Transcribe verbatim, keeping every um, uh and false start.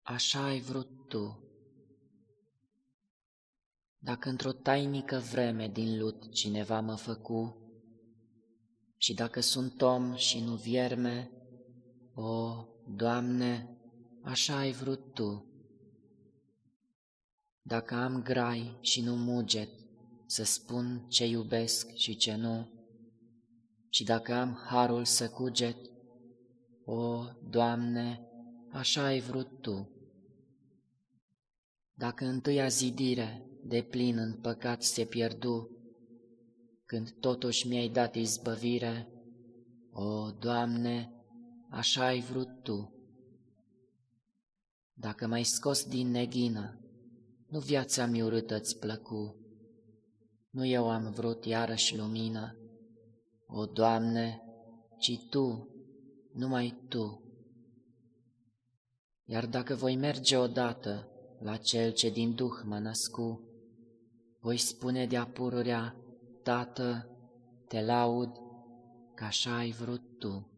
așa ai vrut Tu. Dacă într-o tainică vreme din lut cineva mă făcu, și dacă sunt om și nu vierme, o, Doamne, așa ai vrut Tu. Dacă am grai și nu muget să spun ce iubesc și ce nu, și dacă am harul să cuget, o, Doamne, așa ai vrut Tu. Dacă întâia zidire de plin în păcat se pierdu, când totuși mi-ai dat izbăvire, o, Doamne, așa ai vrut Tu. Dacă m-ai scos din neghină, nu viața mi urâtă-ți plăcu, nu eu am vrut iarăși lumină, o, Doamne, ci Tu, numai Tu. Iar dacă voi merge odată la Cel ce din Duh mă născu, voi spune de-a pururea, Tată, Te laud că așa ai vrut Tu.